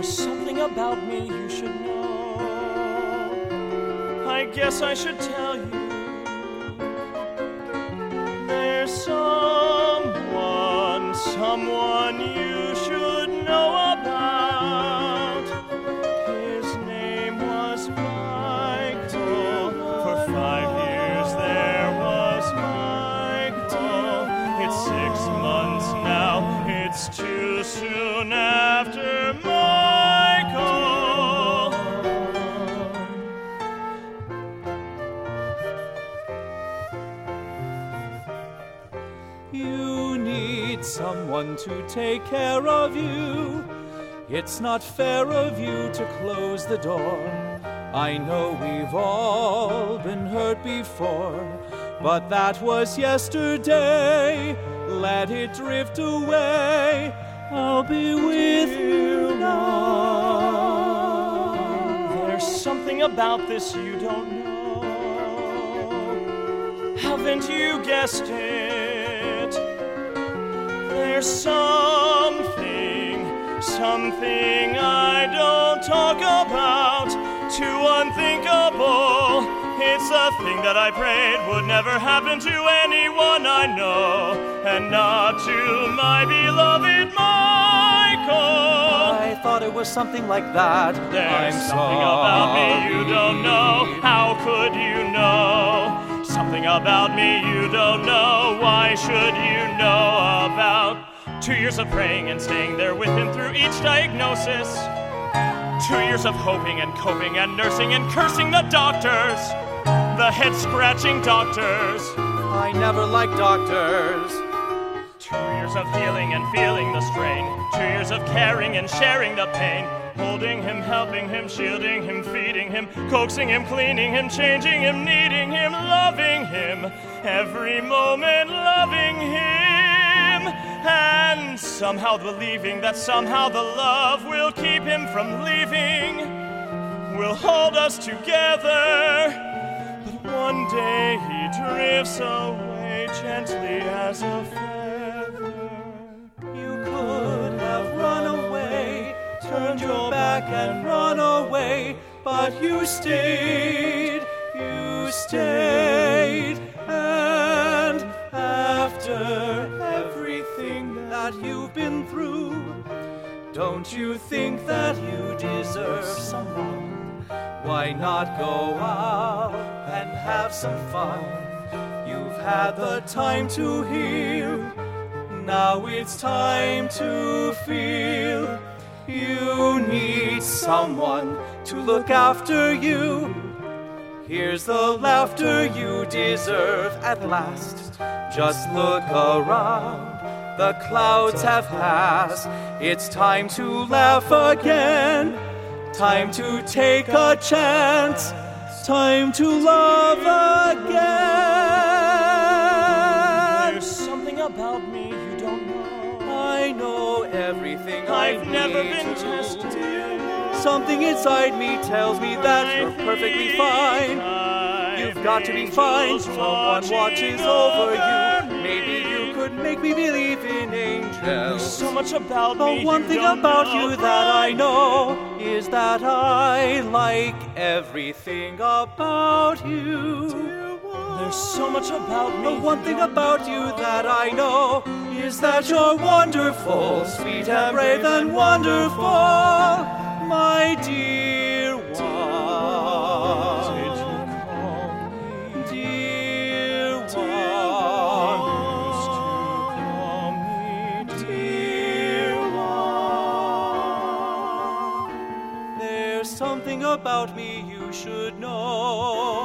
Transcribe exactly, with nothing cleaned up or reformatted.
There's something about me you should know. I guess I should tell you. There's someone, someone you should know about. His name was Michael. For five years there was Michael. It's six months now, it's too soon after Michael. You need someone to take care of you. It's not fair of you to close the door. I know we've all been hurt before, but that was yesterday. Let it drift away. I'll be with you now. There's something about this you don't know. Haven't you guessed it? There's something, something I don't talk about, too unthinkable. It's a thing that I prayed would never happen to anyone I know, and not to my beloved Michael. I thought it was something like that. There's I'm something sorry. about me you don't know. How could you know? Something about me you don't know. Why should you know about two years of praying and staying there with him through each diagnosis? Two years of hoping and coping and nursing and cursing the doctors, the head-scratching doctors. I never liked doctors. Two years of healing and feeling the strain. Two years of caring and sharing the pain. Holding him, helping him, shielding him, feeding him, coaxing him, cleaning him, changing him, needing him, loving him. Every moment loving him. And somehow believing that somehow the love will keep him from leaving, will hold us together. But one day he drifts away gently as a feather. You could have run away, turned your back and run away, but you stayed, you stayed. And after everything that you've been through, don't you think that you deserve someone? Why not go out and have some fun? You've had the time to heal. Now it's time to feel. You need someone to look after you. Here's the laughter you deserve at last. Just look around. The clouds have passed. It's time to laugh again. Time to take a chance. Time to love again. There's something about me you don't know. I know everything. I've I never need been to. tested. Something inside me tells me that I you're perfectly think fine. I've You've got to be fine. angels Someone watches watching over you. me. Maybe you could make me believe in There's angels. so much about The me one you thing don't about know. you that I know is that I like everything about you. There's so much about me. The one thing about you that I know is that you're wonderful, sweet and brave and wonderful, my dear one. Did you call me? Dear one. Used to call me Dear one. There's something about me you should know.